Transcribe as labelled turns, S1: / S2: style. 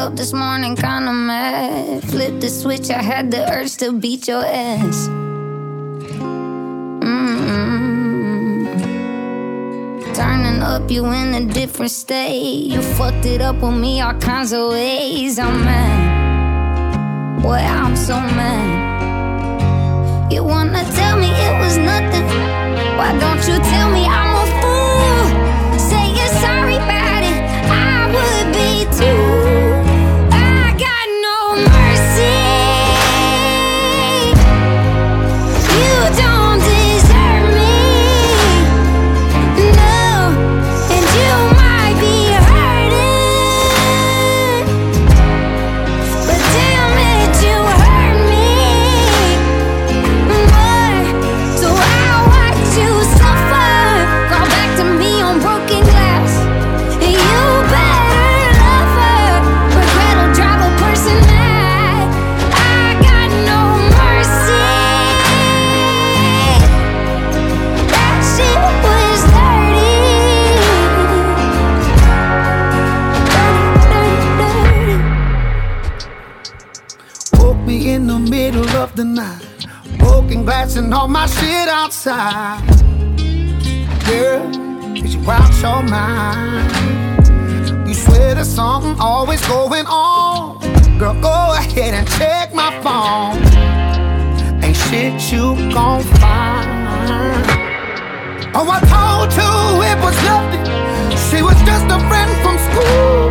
S1: up this morning kinda mad. Flip the switch, I had the urge to beat your ass. Turning up, you in a different state. You fucked it up with me all kinds of ways. I'm mad, boy, I'm so mad. You wanna tell me it was nothing? Why don't you tell me I'm a fool? Say you're sorry about it, I would be too. I got no mercy. You don't deserve me, no, and you might be hurting, but damn it, you hurt me more. So I'll watch you suffer. Crawl back to me on broken glass, and you better love her. Regret will drive a person mad. I got no mercy. That shit was dirty.
S2: Woke me in the middle of the night, broken glass and all my shit outside. Girl, is you out your mind? You swear there's something always going on. Girl, go ahead and check my phone. Ain't shit you gon' find. Oh, I told you it was nothing. She was just a friend from school.